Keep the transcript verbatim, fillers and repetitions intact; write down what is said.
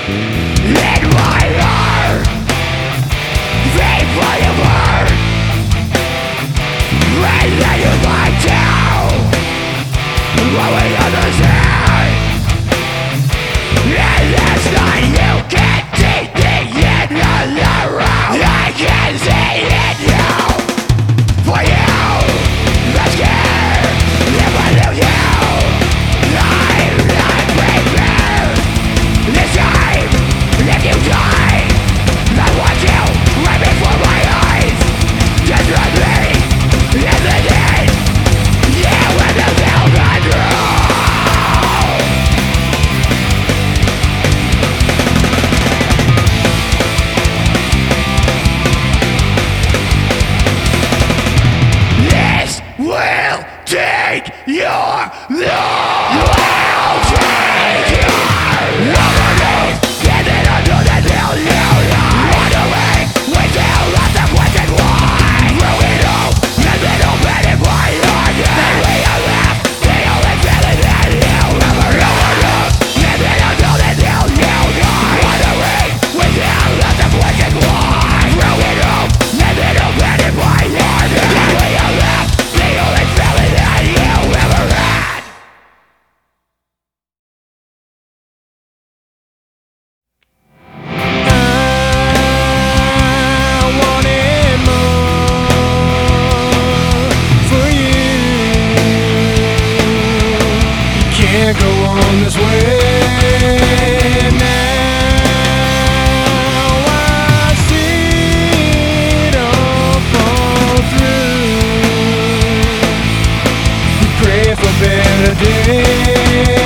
In my heart, they play a part. And then you lie down, blowing on the sand. And that's not you can take me in the round. I can see it now. For you, that's scared. If I lose you, I'm not prepared. This time, if you die, I want you right before my eyes. Just run me in the day. Yeah, when the bell got through. This will take your love. Will take your overdose. And then I'll do that till you die. Run away with you, lost the question why. Through it all, and then open it by your day. Then we are left, the only feeling that you ever overdose. And then I'll do that till you die. Run away with you, lost the question why. Through it all, and then open it by your day. Then we are left, the only feeling that you ever had. I wanted more for you. You can't go on this way now. I see it all fall through. We pray for better days.